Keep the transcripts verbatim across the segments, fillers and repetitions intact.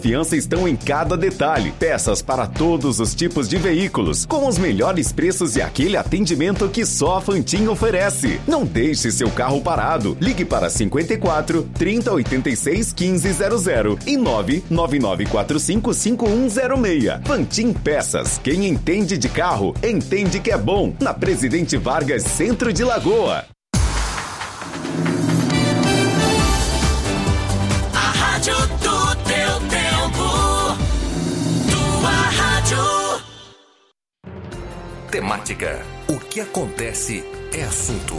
Confiança estão em cada detalhe. Peças para todos os tipos de veículos, com os melhores preços e aquele atendimento que só a Fantin oferece. Não deixe seu carro parado. Ligue para cinquenta e quatro, trinta, oitenta e seis, quinze zero zero e nove nove nove quatro cinco cinco um zero seis. Fantin Peças. Quem entende de carro, entende que é bom. Na Presidente Vargas, Centro de Lagoa. A rádio do teu tempo. Tua rádio. Temática. O que acontece é assunto.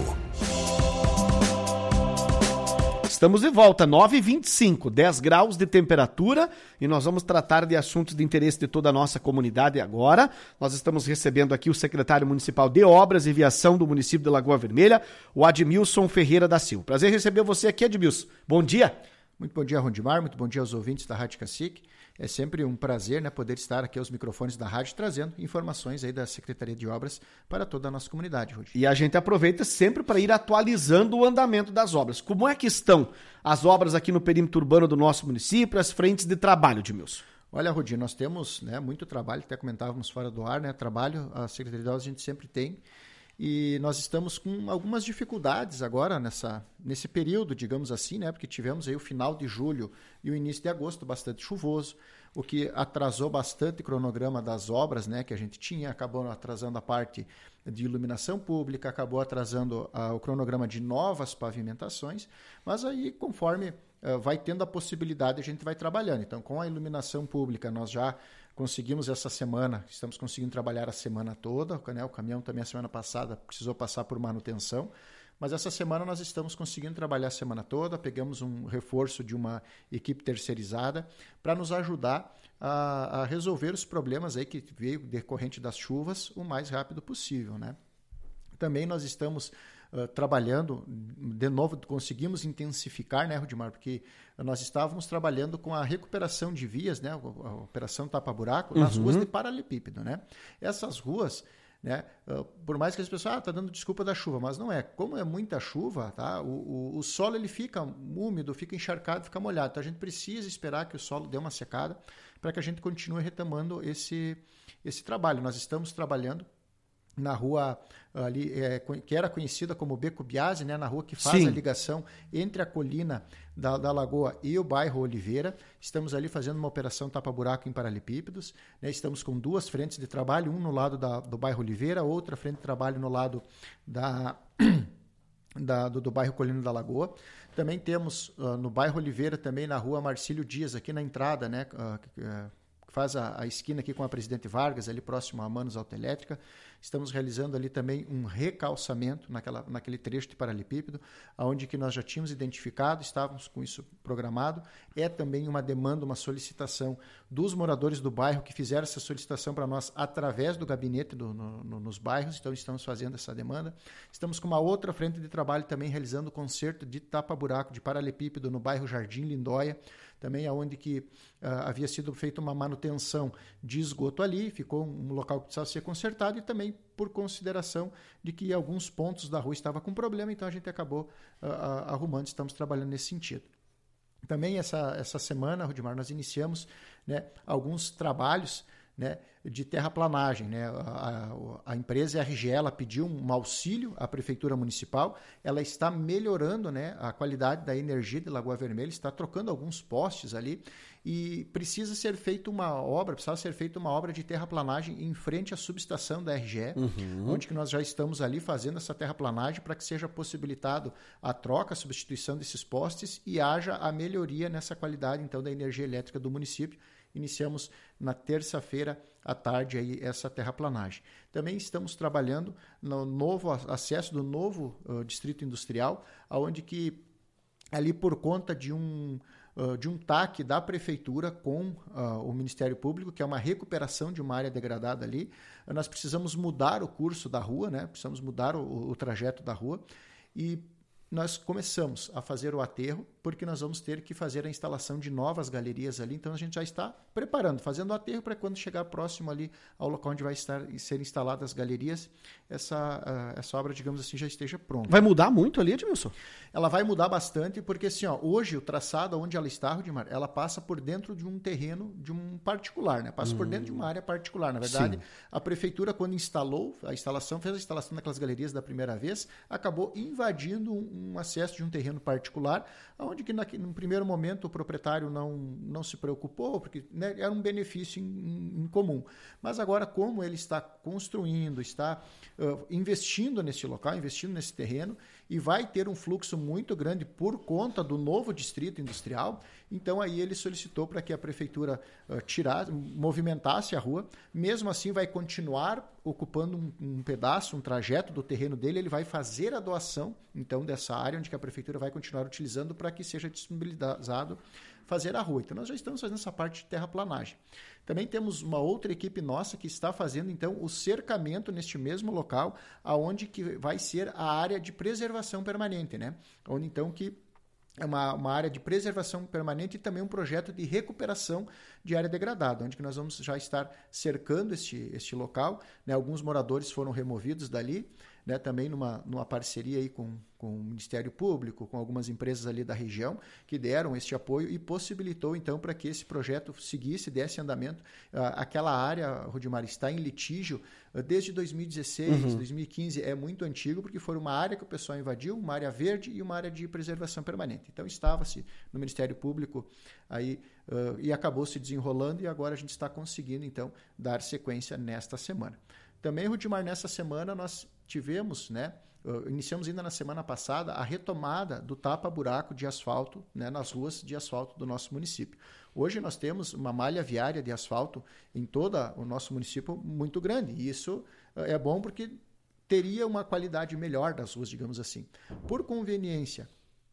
Estamos de volta, nove e vinte e cinco, dez graus de temperatura, e nós vamos tratar de assuntos de interesse de toda a nossa comunidade agora. Nós estamos recebendo aqui o secretário municipal de Obras e Viação do município de Lagoa Vermelha, o Admilson Ferreira da Silva. Prazer receber você aqui, Admilson. Bom dia. Muito bom dia, Rondimar, muito bom dia aos ouvintes da Rádio Cacique. É sempre um prazer, né, poder estar aqui aos microfones da rádio trazendo informações aí da Secretaria de Obras para toda a nossa comunidade, Rudi. E a gente aproveita sempre para ir atualizando o andamento das obras. Como é que estão as obras aqui no perímetro urbano do nosso município, as frentes de trabalho, Admilson? Olha, Rudi, nós temos, né, muito trabalho, até comentávamos fora do ar, né, trabalho, a Secretaria de Obras a gente sempre tem, e nós estamos com algumas dificuldades agora nessa, nesse período, digamos assim, né? Porque tivemos aí o final de julho e o início de agosto bastante chuvoso, o que atrasou bastante o cronograma das obras, né, que a gente tinha, acabou atrasando a parte de iluminação pública, acabou atrasando uh, o cronograma de novas pavimentações, mas aí conforme uh, vai tendo a possibilidade a gente vai trabalhando. Então, com a iluminação pública nós já conseguimos essa semana, estamos conseguindo trabalhar a semana toda, né? O caminhão também a semana passada precisou passar por manutenção, mas essa semana nós estamos conseguindo trabalhar a semana toda, pegamos um reforço de uma equipe terceirizada para nos ajudar a, a resolver os problemas aí que veio decorrente das chuvas o mais rápido possível, né? Também nós estamos uh, trabalhando, de novo, conseguimos intensificar, né, Rudimar, porque nós estávamos trabalhando com a recuperação de vias, né, a operação tapa-buraco, nas uhum. ruas de paralelepípedo, né? Essas ruas, né, uh, por mais que as pessoas, ah, tá dando desculpa da chuva, mas não é. Como é muita chuva, tá? O, o, o solo ele fica úmido, fica encharcado, fica molhado. Então a gente precisa esperar que o solo dê uma secada para que a gente continue retomando esse, esse trabalho. Nós estamos trabalhando na rua ali, é, que era conhecida como Beco Biase, né, na rua que faz Sim. a ligação entre a colina da, da Lagoa e o bairro Oliveira. Estamos ali fazendo uma operação tapa-buraco em paralelepípedos, né, estamos com duas frentes de trabalho, um no lado da, do bairro Oliveira, outra frente de trabalho no lado da, da, do, do bairro Colina da Lagoa. Também temos uh, no bairro Oliveira, também na rua Marcílio Dias, aqui na entrada, né, uh, uh, faz a, a esquina aqui com a Presidente Vargas, ali próximo a Manos Autoelétrica. Estamos realizando ali também um recalçamento naquela, naquele trecho de paralelepípedo, onde que nós já tínhamos identificado, estávamos com isso programado. É também uma demanda, uma solicitação dos moradores do bairro que fizeram essa solicitação para nós através do gabinete do, no, no, nos bairros, então estamos fazendo essa demanda. Estamos com uma outra frente de trabalho também realizando o conserto de tapa-buraco de paralelepípedo no bairro Jardim Lindóia, também aonde que uh, havia sido feita uma manutenção de esgoto ali, ficou um local que precisava ser consertado e também por consideração de que alguns pontos da rua estavam com problema, então a gente acabou uh, uh, arrumando, estamos trabalhando nesse sentido. Também essa, essa semana, Rudimar, nós iniciamos, né, alguns trabalhos, né, de terraplanagem, né? A, a, a empresa R G E ela pediu um auxílio à Prefeitura Municipal, ela está melhorando, né, a qualidade da energia de Lagoa Vermelha, está trocando alguns postes ali e precisa ser feita uma obra, precisa ser feita uma obra de terraplanagem em frente à subestação da R G E, uhum. onde que nós já estamos ali fazendo essa terraplanagem para que seja possibilitado a troca, a substituição desses postes e haja a melhoria nessa qualidade, então, da energia elétrica do município. Iniciamos na terça-feira à tarde aí essa terraplanagem. Também estamos trabalhando no novo acesso do novo uh, distrito industrial, onde que ali por conta de um, uh, de um T A C da prefeitura com uh, o Ministério Público, que é uma recuperação de uma área degradada ali, nós precisamos mudar o curso da rua, né? Precisamos mudar o, o trajeto da rua e nós começamos a fazer o aterro porque nós vamos ter que fazer a instalação de novas galerias ali, então a gente já está preparando, fazendo o aterro para quando chegar próximo ali ao local onde vai estar ser instaladas as galerias, essa, uh, essa obra, digamos assim, já esteja pronta. Vai mudar muito ali, Edmilson? Ela vai mudar bastante, porque assim, ó, hoje o traçado onde ela está, Rudimar, ela passa por dentro de um terreno de um particular, né? Passa hum. por dentro de uma área particular. Na verdade, Sim. a prefeitura, quando instalou a instalação, fez a instalação daquelas galerias da primeira vez, acabou invadindo um, um acesso de um terreno particular, onde que na, no primeiro momento o proprietário não, não se preocupou, porque né, era um benefício em, em comum. Mas agora, como ele está construindo, está uh, investindo nesse local, investindo nesse terreno, e vai ter um fluxo muito grande por conta do novo distrito industrial, então aí ele solicitou para que a prefeitura uh, tirasse, movimentasse a rua, mesmo assim vai continuar ocupando um, um pedaço, um trajeto do terreno dele, ele vai fazer a doação, então, dessa área onde que a prefeitura vai continuar utilizando para que seja disponibilizado fazer a rua. Então, nós já estamos fazendo essa parte de terraplanagem. Também temos uma outra equipe nossa que está fazendo, então, o cercamento neste mesmo local, aonde que vai ser a área de preservação permanente, né? Onde, então, que é uma, uma área de preservação permanente e também um projeto de recuperação de área degradada, onde que nós vamos já estar cercando este, este local, né? Alguns moradores foram removidos dali, né? Também numa, numa parceria aí com, com o Ministério Público, com algumas empresas ali da região, que deram este apoio e possibilitou, então, para que esse projeto seguisse, desse andamento. Uh, aquela área, Rudimar, está em litígio uh, desde dois mil e dezesseis, uhum. dois mil e quinze, é muito antigo, porque foi uma área que o pessoal invadiu, uma área verde e uma área de preservação permanente. Então, estava-se no Ministério Público aí uh, e acabou se desenrolando, e agora a gente está conseguindo, então, dar sequência nesta semana. Também, Rudimar, nessa semana nós tivemos, né, uh, iniciamos ainda na semana passada, a retomada do tapa-buraco de asfalto, né, nas ruas de asfalto do nosso município. Hoje nós temos uma malha viária de asfalto em todo o nosso município muito grande, e isso uh, é bom porque teria uma qualidade melhor das ruas, digamos assim. Por conveniência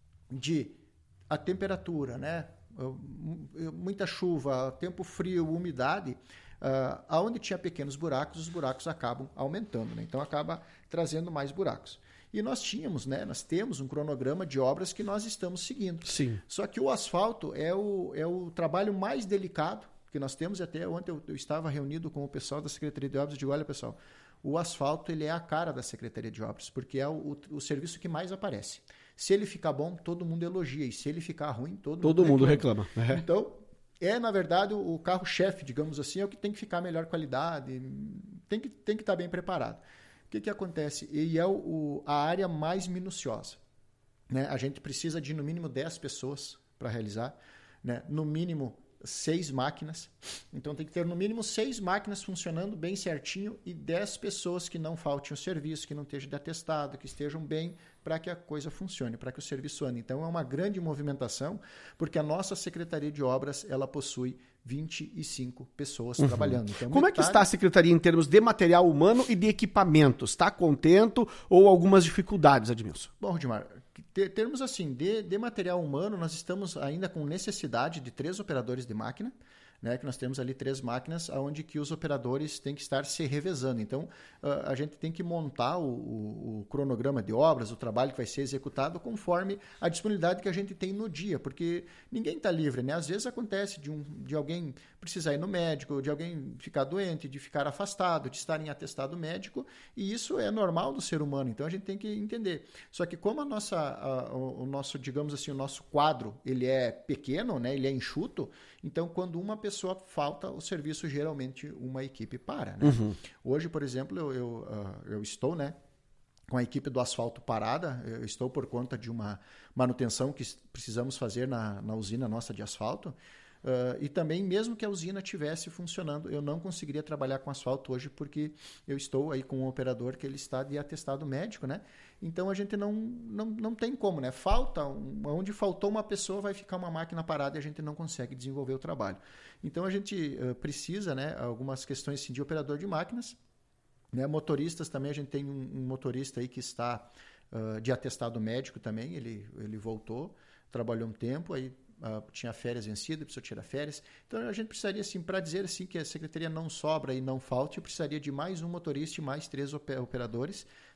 de a temperatura, né, uh, muita chuva, tempo frio, umidade, Uh, aonde tinha pequenos buracos, os buracos acabam aumentando, né? Então acaba trazendo mais buracos. E nós tínhamos, né? Nós temos um cronograma de obras que nós estamos seguindo. Sim. Só que o asfalto é o, é o trabalho mais delicado que nós temos, e até ontem eu, eu estava reunido com o pessoal da Secretaria de Obras e digo, olha pessoal, o asfalto ele é a cara da Secretaria de Obras, porque é o, o, o serviço que mais aparece. Se ele ficar bom, todo mundo elogia, e se ele ficar ruim, todo, todo mundo reclama. Todo mundo reclama. É. Então, é, na verdade, o carro-chefe, digamos assim, é o que tem que ficar melhor qualidade, tem que, tem que estar bem preparado. O que, que acontece? E é o, o, a área mais minuciosa. Né? A gente precisa de, no mínimo, dez pessoas para realizar, né? No mínimo, seis máquinas. Então, tem que ter, no mínimo, seis máquinas funcionando bem certinho e dez pessoas que não faltem o serviço, que não estejam de atestado, que estejam bem, para que a coisa funcione, para que o serviço ande. Então, é uma grande movimentação, porque a nossa Secretaria de Obras, ela possui vinte e cinco pessoas uhum. trabalhando. Então, Como metade... é que está a Secretaria em termos de material humano e de equipamentos? Está contento ou algumas dificuldades, Edmilson? Bom, Rudimar, em termos assim, de, de material humano, nós estamos ainda com necessidade de três operadores de máquina, né, que nós temos ali três máquinas onde que os operadores têm que estar se revezando. Então, uh, a gente tem que montar o, o, o cronograma de obras, o trabalho que vai ser executado conforme a disponibilidade que a gente tem no dia, porque ninguém está livre, né? Às vezes acontece de, um, de alguém precisar ir no médico, de alguém ficar doente, de ficar afastado, de estar em atestado médico, e isso é normal do ser humano, então a gente tem que entender. Só que como a nossa, a, o nosso, digamos assim, o nosso quadro, ele é pequeno, né? Ele é enxuto, então quando uma pessoa pessoa falta, o serviço geralmente uma equipe para. Né? Uhum. Hoje, por exemplo, eu, eu, uh, eu estou, né, com a equipe do asfalto parada, eu estou por conta de uma manutenção que precisamos fazer na, na usina nossa de asfalto. Uh, e também, mesmo que a usina estivesse funcionando, eu não conseguiria trabalhar com asfalto hoje porque eu estou aí com um operador que ele está de atestado médico, né? Então a gente não, não, não tem como, né? Falta, um, onde faltou uma pessoa vai ficar uma máquina parada e a gente não consegue desenvolver o trabalho. Então a gente uh, precisa, né, algumas questões assim, de operador de máquinas, né? Motoristas também, a gente tem um, um motorista aí que está uh, de atestado médico também, ele, ele voltou, trabalhou um tempo, aí Uh, tinha férias vencidas, precisou tirar férias. Então a gente precisaria, assim, para dizer assim, que a Secretaria não sobra e não falte, eu precisaria de mais um motorista e mais três operadores,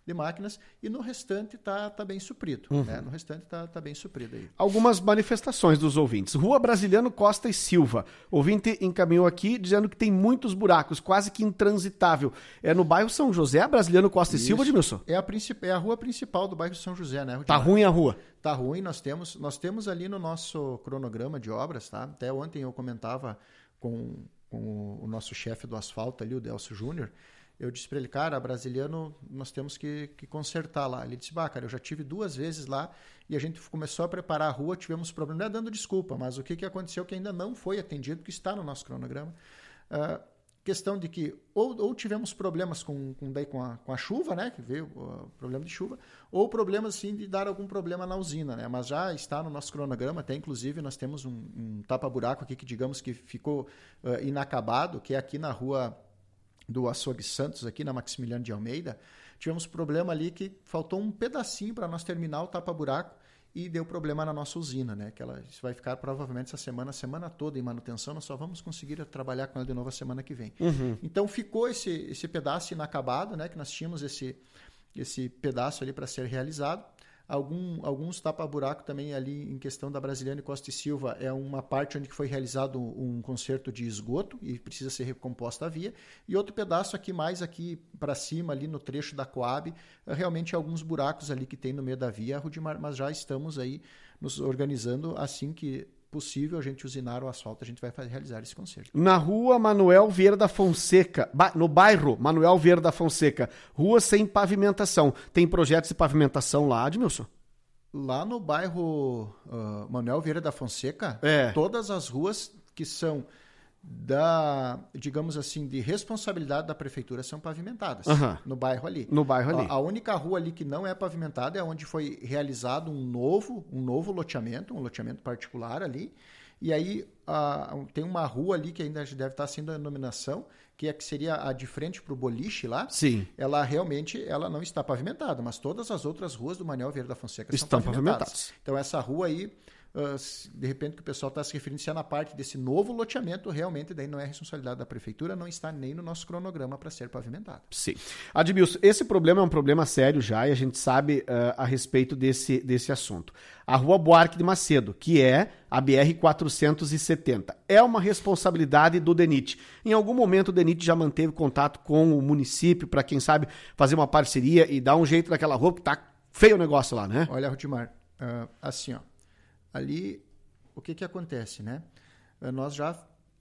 de máquinas, e no restante está tá bem suprido. Uhum. Né? No restante está tá bem suprido aí. Algumas manifestações dos ouvintes. Rua Brasiliano Costa e Silva. O ouvinte encaminhou aqui dizendo que tem muitos buracos, quase que intransitável. É no bairro São José, Brasiliano Costa Isso. e Silva, Edmilson? É a, princip... é a rua principal do bairro São José, né, Rudimar? Tá ruim a rua? Tá ruim, nós temos, nós temos ali no nosso cronograma de obras, tá? Até ontem eu comentava com, com o nosso chefe do asfalto ali, o Delcio Júnior. Eu disse para ele, cara, Brasiliano, nós temos que, que consertar lá. Ele disse, bah, cara, eu já tive duas vezes lá e a gente começou a preparar a rua, tivemos problema, não é dando desculpa, mas o que, que aconteceu que ainda não foi atendido, que está no nosso cronograma. Uh, questão de que ou, ou tivemos problemas com, com, daí, com, a, com a chuva, né, que veio o uh, problema de chuva, ou problemas, assim, de dar algum problema na usina, né, mas já está no nosso cronograma, até inclusive nós temos um, um tapa-buraco aqui que digamos que ficou uh, inacabado, que é aqui na rua do Açougue Santos, aqui na Maximiliano de Almeida. Tivemos problema ali que faltou um pedacinho para nós terminar o tapa-buraco e deu problema na nossa usina, né? Que ela isso vai ficar provavelmente essa semana, a semana toda em manutenção, nós só vamos conseguir trabalhar com ela de novo a semana que vem. Uhum. Então ficou esse, esse pedaço inacabado, né? Que nós tínhamos esse, esse pedaço ali para ser realizado. Algum, alguns tapa-buraco também ali em questão da Brasiliano e Costa e Silva é uma parte onde foi realizado um conserto de esgoto e precisa ser recomposta a via, e outro pedaço aqui mais aqui para cima ali no trecho da Coab, realmente alguns buracos ali que tem no meio da via, Rudimar, mas já estamos aí nos organizando assim que possível a gente usinar o asfalto, a gente vai fazer, realizar esse conserto. Na rua Manuel Vieira da Fonseca, no bairro Manuel Vieira da Fonseca, rua sem pavimentação. Tem projetos de pavimentação lá, Edmilson? Lá no bairro uh, Manuel Vieira da Fonseca, é. Todas as ruas que são da, digamos assim, de responsabilidade da prefeitura são pavimentadas, uhum. no bairro ali. No bairro ali. A, a única rua ali que não é pavimentada é onde foi realizado um novo, um novo loteamento, um loteamento particular ali, e aí a, tem uma rua ali que ainda deve estar sendo a denominação, que é que seria a de frente para o boliche lá. Sim. Ela realmente ela não está pavimentada, mas todas as outras ruas do Manuel Vieira da Fonseca estão pavimentadas. pavimentadas. Então essa rua aí, Uh, de repente que o pessoal está se referindo se é na parte desse novo loteamento, realmente daí não é responsabilidade da prefeitura, não está nem no nosso cronograma para ser pavimentado. Sim. Admilson, esse problema é um problema sério já e a gente sabe uh, a respeito desse, desse assunto. A Rua Buarque de Macedo, que é a B R quatrocentos e setenta, é uma responsabilidade do DENIT. Em algum momento o DENIT já manteve contato com o município para, quem sabe, fazer uma parceria e dar um jeito naquela rua, porque tá feio o negócio lá, né? Olha, Rudimar, uh, assim, ó, ali, o que que acontece, né? Nós já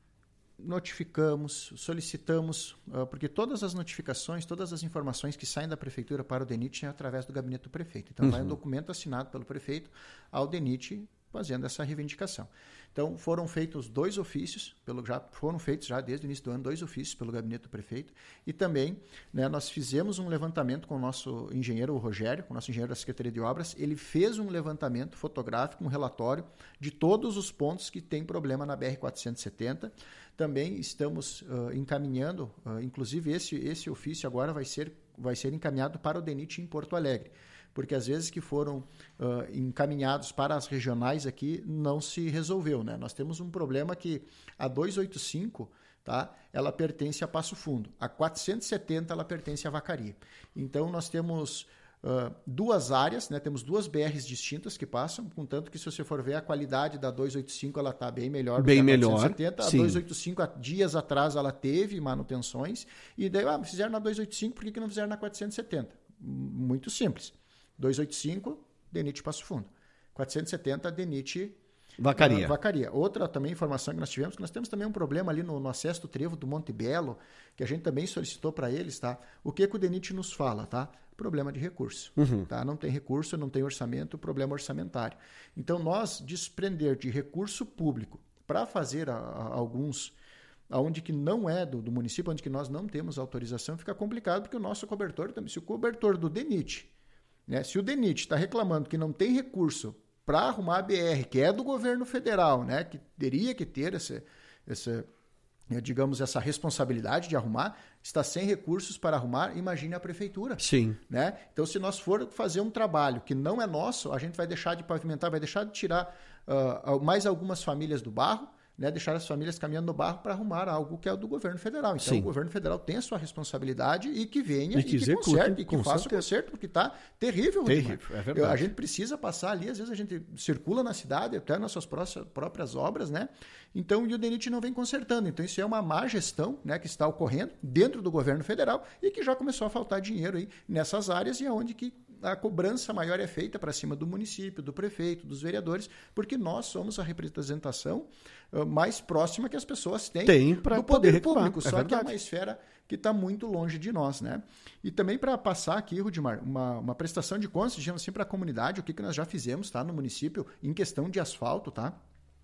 notificamos, solicitamos, porque todas as notificações, todas as informações que saem da prefeitura para o DENIT é através do gabinete do prefeito. Então, uhum. vai um documento assinado pelo prefeito ao DENIT fazendo essa reivindicação. Então, foram feitos dois ofícios, pelo, já foram feitos já desde o início do ano, dois ofícios pelo gabinete do prefeito, e também, né, nós fizemos um levantamento com o nosso engenheiro, o Rogério, com o nosso engenheiro da Secretaria de Obras, ele fez um levantamento fotográfico, um relatório de todos os pontos que tem problema na B R quatrocentos e setenta. Também estamos uh, encaminhando, uh, inclusive esse, esse ofício agora vai ser, vai ser encaminhado para o DENIT em Porto Alegre, porque às vezes que foram uh, encaminhados para as regionais aqui não se resolveu, né? Nós temos um problema que a duzentos e oitenta e cinco, tá? Ela pertence a Passo Fundo, a quatrocentos e setenta ela pertence a Vacaria. Então nós temos uh, duas áreas, né? Temos duas B Rs distintas que passam, contanto que se você for ver a qualidade da duzentos e oitenta e cinco ela está bem melhor do bem que a quatrocentos e setenta. Melhor, a duzentos e oitenta e cinco, há dias atrás ela teve manutenções e daí ah, fizeram na duzentos e oitenta e cinco, por que que não fizeram na quatrocentos e setenta? Muito simples. duzentos e oitenta e cinco, DENIT Passo Fundo. quatrocentos e setenta, DENIT Vacaria. Uh, Vacaria. Outra também informação que nós tivemos, que nós temos também um problema ali no, no acesso do trevo do Monte Belo, que a gente também solicitou para eles, tá? O que que o DENIT nos fala, tá? Problema de recurso, uhum. tá? Não tem recurso, não tem orçamento, problema orçamentário. Então, nós desprender de recurso público para fazer a, a, alguns... onde que não é do, do município, onde que nós não temos autorização, fica complicado, porque o nosso cobertor também, se o cobertor do DENIT, né, se o DENIT está reclamando que não tem recurso para arrumar a B R, que é do governo federal, né, que teria que ter essa, essa, digamos, essa responsabilidade de arrumar, está sem recursos para arrumar, imagine a prefeitura. Sim. Né? Então, se nós for fazer um trabalho que não é nosso, a gente vai deixar de pavimentar, vai deixar de tirar uh, mais algumas famílias do barro, né, deixar as famílias caminhando no barro para arrumar algo que é do governo federal. Então, Sim. o governo federal tem a sua responsabilidade e que venha E que e que execute, conserte, e que com faça certeza. o conserto, porque está terrível. Terrível, Rudimar. é verdade. Eu, a gente precisa passar ali, às vezes a gente circula na cidade, até nas suas pró- próprias obras, né? Então, e o DENIT não vem consertando. Então, isso é uma má gestão, né, que está ocorrendo dentro do governo federal e que já começou a faltar dinheiro aí nessas áreas e é onde que a cobrança maior é feita para cima do município, do prefeito, dos vereadores, porque nós somos a representação uh, mais próxima que as pessoas têm Tem pra do poder poder reclamar, público, é só que é verdade. uma esfera que está muito longe de nós, né? E também para passar aqui, Rudimar, uma, uma prestação de contas, digamos assim, para a comunidade, o que, que nós já fizemos, tá, no município, em questão de asfalto, tá?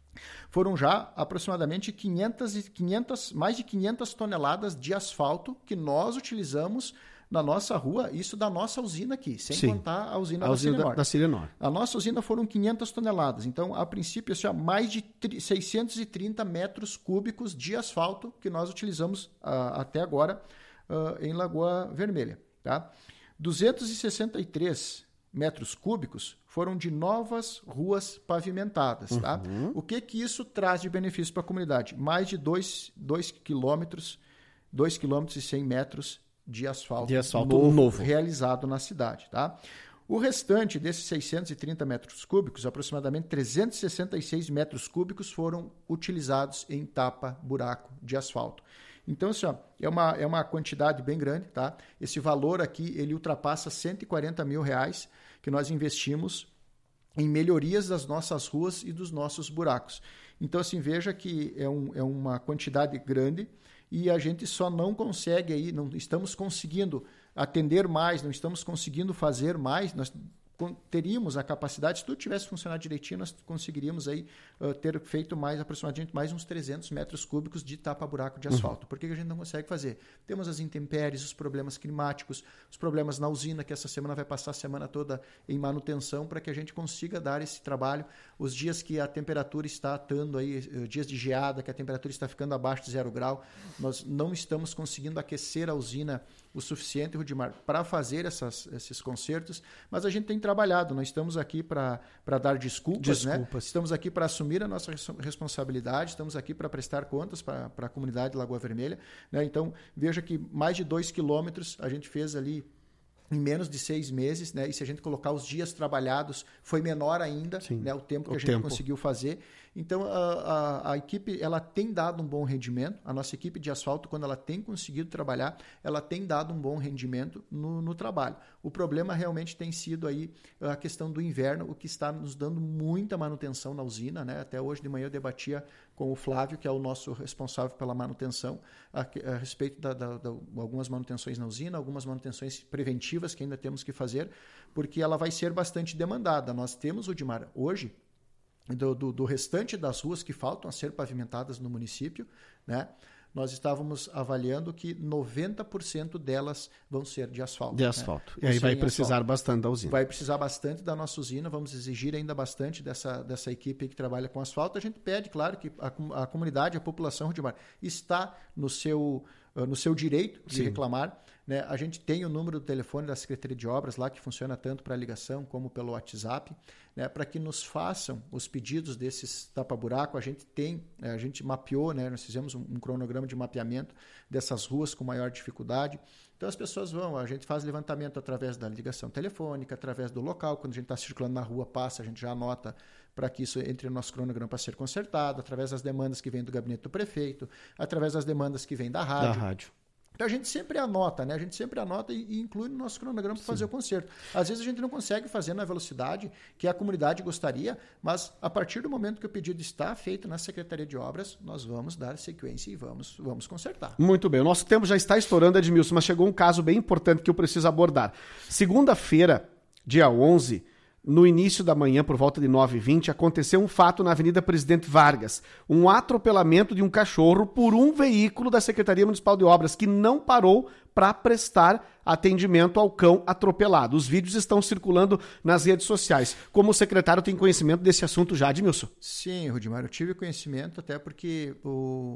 Foram já aproximadamente quinhentas, e quinhentas, mais de quinhentas toneladas de asfalto que nós utilizamos na nossa rua, isso da nossa usina aqui, sem Sim. contar a usina A da usina da, Sirenor. da Sirenor. A nossa usina foram quinhentas toneladas. Então, a princípio, assim, ó, mais de tri- seiscentos e trinta metros cúbicos de asfalto que nós utilizamos uh, até agora uh, em Lagoa Vermelha. Tá? duzentos e sessenta e três metros cúbicos foram de novas ruas pavimentadas. Uhum. Tá? O que, que isso traz de benefício para a comunidade? Mais de dois quilômetros, dois quilômetros e cem metros de asfalto, De asfalto novo, novo. realizado na cidade. Tá? O restante desses seiscentos e trinta metros cúbicos, aproximadamente trezentos e sessenta e seis metros cúbicos foram utilizados em tapa-buraco de asfalto. Então, assim, ó, é, uma, é uma quantidade bem grande, tá? Esse valor aqui, ele ultrapassa cento e quarenta mil reais que nós investimos em melhorias das nossas ruas e dos nossos buracos. Então, assim, veja que é, um, é uma quantidade grande e a gente só não consegue aí, não estamos conseguindo atender mais, não estamos conseguindo fazer mais, nós teríamos a capacidade, se tudo tivesse funcionado direitinho, nós conseguiríamos aí uh, ter feito mais, aproximadamente mais uns trezentos metros cúbicos de tapa-buraco de asfalto. Uhum. Por que a gente não consegue fazer? Temos as intempéries, os problemas climáticos, os problemas na usina, que essa semana vai passar a semana toda em manutenção, para que a gente consiga dar esse trabalho. Os dias que a temperatura está estando aí, dias de geada, que a temperatura está ficando abaixo de zero grau, nós não estamos conseguindo aquecer a usina o suficiente, Rudimar, para fazer essas, esses concertos, mas a gente tem trabalhado, nós estamos aqui para dar desculpas, Desculpas. né? Estamos aqui para assumir a nossa responsabilidade, estamos aqui para prestar contas para a comunidade de Lagoa Vermelha, né? Então, veja que mais de dois quilômetros a gente fez ali em menos de seis meses, né? E se a gente colocar os dias trabalhados, foi menor ainda, né? O tempo que o a gente tempo. conseguiu fazer. Então, a, a, a equipe, ela tem dado um bom rendimento. A nossa equipe de asfalto, quando ela tem conseguido trabalhar, ela tem dado um bom rendimento no, no trabalho. O problema realmente tem sido aí a questão do inverno, o que está nos dando muita manutenção na usina, né? Até hoje de manhã eu debatia com o Flávio, que é o nosso responsável pela manutenção, a, a respeito de algumas manutenções na usina, algumas manutenções preventivas que ainda temos que fazer, porque ela vai ser bastante demandada. Nós temos, Rudimar, hoje, do, do, do restante das ruas que faltam a ser pavimentadas no município, né? Nós estávamos avaliando que noventa por cento delas vão ser de asfalto. De asfalto. Né? E aí vai Sem precisar asfalto. bastante da usina. Vai precisar bastante da nossa usina, vamos exigir ainda bastante dessa, dessa equipe que trabalha com asfalto. A gente pede, claro, que a, a comunidade, a população, Rudimar, está no seu, no seu direito de Sim. reclamar. Né? A gente tem o número do telefone da Secretaria de Obras lá, que funciona tanto para ligação como pelo WhatsApp, né? Para que nos façam os pedidos desses tapa-buraco. A gente tem, a gente mapeou, né? Nós fizemos um, um cronograma de mapeamento dessas ruas com maior dificuldade. Então as pessoas vão, a gente faz levantamento através da ligação telefônica, através do local, quando a gente está circulando na rua, passa, a gente já anota para que isso entre no nosso cronograma para ser consertado, através das demandas que vêm do gabinete do prefeito, através das demandas que vêm da rádio. Da rádio. Então a gente sempre anota, né? A gente sempre anota e, e inclui no nosso cronograma para fazer o conserto. Às vezes a gente não consegue fazer na velocidade que a comunidade gostaria, mas a partir do momento que o pedido está feito na Secretaria de Obras, nós vamos dar sequência e vamos, vamos consertar. Muito bem. O nosso tempo já está estourando, Edmilson, mas chegou um caso bem importante que eu preciso abordar. Segunda-feira, dia onze, no início da manhã, por volta de nove e vinte, aconteceu um fato na Avenida Presidente Vargas. Um atropelamento de um cachorro por um veículo da Secretaria Municipal de Obras, que não parou para prestar atendimento ao cão atropelado. Os vídeos estão circulando nas redes sociais. Como o secretário tem conhecimento desse assunto já, Edmilson? Sim, Rudimar, eu tive conhecimento, até porque o,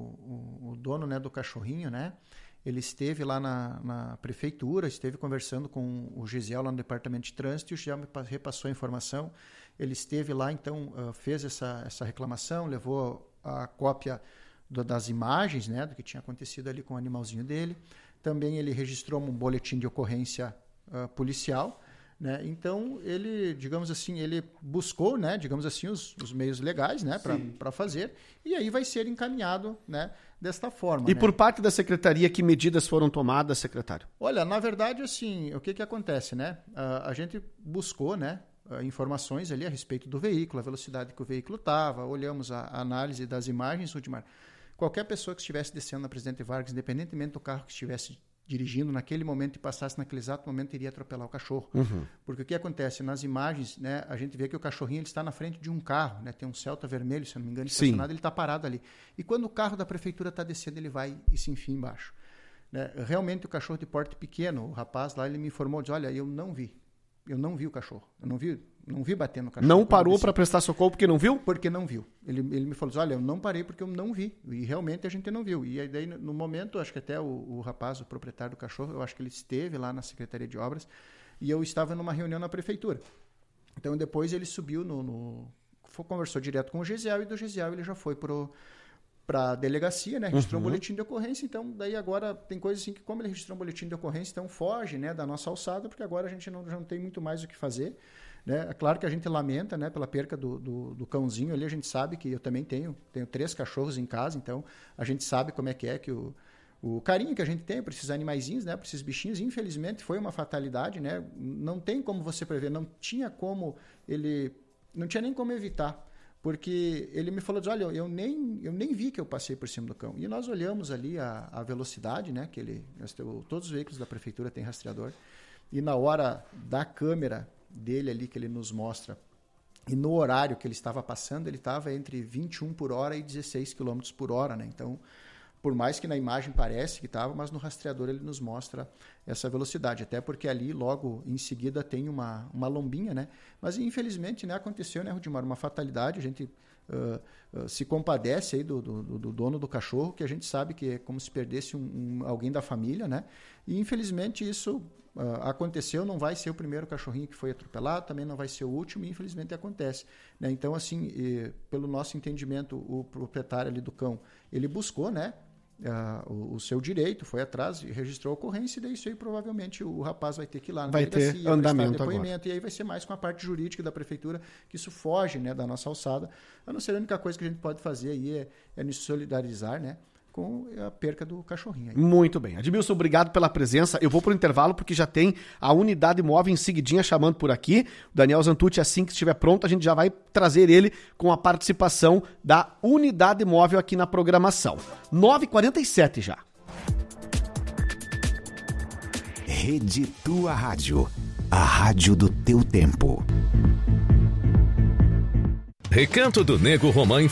o, o dono, né, do cachorrinho, né, ele esteve lá na, na prefeitura, esteve conversando com o Gisiel lá no departamento de trânsito e o Gisiel me repassou a informação. Ele esteve lá, então, fez essa, essa reclamação, levou a cópia do, das imagens, né, do que tinha acontecido ali com o animalzinho dele. Também ele registrou um boletim de ocorrência uh, policial, né? Então ele, digamos assim, ele buscou, né, digamos assim, os, os meios legais, né, para fazer, e aí vai ser encaminhado, né, desta forma. E né? por parte da secretaria, que medidas foram tomadas, secretário? Olha, na verdade, assim, o que que acontece, né? Uh, a gente buscou, né, uh, informações ali a respeito do veículo, a velocidade que o veículo estava, olhamos a, a análise das imagens, Rudimar. Qualquer pessoa que estivesse descendo na Presidente Vargas, independentemente do carro que estivesse dirigindo naquele momento e passasse naquele exato momento, iria atropelar o cachorro. Uhum. Porque o que acontece? Nas imagens, né, a gente vê que o cachorrinho ele está na frente de um carro, né, tem um Celta vermelho, se eu não me engano, estacionado, ele está parado ali. E quando o carro da prefeitura está descendo, ele vai e se enfia embaixo. Né? Realmente o cachorro de porte pequeno, o rapaz lá, ele me informou, diz, olha, eu não vi. Eu não vi o cachorro. Eu não vi, não vi bater no cachorro. Não parou para prestar socorro porque não viu? Porque não viu. Ele, ele me falou, olha, eu não parei porque eu não vi. E realmente a gente não viu. E aí, daí, no momento, acho que até o, o rapaz, o proprietário do cachorro, eu acho que ele esteve lá na Secretaria de Obras e eu estava numa reunião na Prefeitura. Então, depois ele subiu, no, no foi, conversou direto com o Gesiel e do Gesiel ele já foi pro para a delegacia, né, registrou uhum. um boletim de ocorrência, então daí agora tem coisas assim que como ele registrou um boletim de ocorrência, então foge, né, da nossa alçada, porque agora a gente não, já não tem muito mais o que fazer, né, é claro que a gente lamenta, né, pela perca do, do, do cãozinho ali, a gente sabe que eu também tenho, tenho três cachorros em casa, então a gente sabe como é que é que o, o carinho que a gente tem por esses animaizinhos, né, por esses bichinhos, infelizmente foi uma fatalidade, né, não tem como você prever, não tinha como ele, não tinha nem como evitar. Porque ele me falou, olha, eu nem, eu nem vi que eu passei por cima do cão. E nós olhamos ali a, a velocidade, né? Que ele, todos os veículos da prefeitura têm rastreador. E na hora da câmera dele ali que ele nos mostra, e no horário que ele estava passando, ele estava entre vinte e um por hora e dezesseis quilômetros por hora, né? Então, por mais que na imagem parece que estava, mas no rastreador ele nos mostra essa velocidade, até porque ali logo em seguida tem uma, uma lombinha, né? Mas infelizmente, né, aconteceu, né, Rudimar, uma fatalidade, a gente uh, uh, se compadece aí do, do, do dono do cachorro, que a gente sabe que é como se perdesse um, um, alguém da família, né? E infelizmente isso uh, aconteceu, não vai ser o primeiro cachorrinho que foi atropelado, também não vai ser o último, e infelizmente acontece, né? Então, assim, e, pelo nosso entendimento, o proprietário ali do cão, ele buscou, né, Uh, o, o seu direito, foi atrás e registrou a ocorrência, e daí isso aí provavelmente o, o rapaz vai ter que ir lá na vai delegacia, ter andamento depoimento, agora. E aí vai ser mais com a parte jurídica da prefeitura, que isso foge, né, da nossa alçada. A não ser a única coisa que a gente pode fazer aí é, é nos solidarizar, né, com a perca do cachorrinho. Aí. Muito bem. Admilson, obrigado pela presença. Eu vou pro intervalo porque já tem a unidade móvel em seguidinha chamando por aqui. O Daniel Zantucci, assim que estiver pronto, a gente já vai trazer ele com a participação da unidade móvel aqui na programação. nove e quarenta e sete já. Rede Tua Rádio. A rádio do teu tempo. Recanto do Nego Romã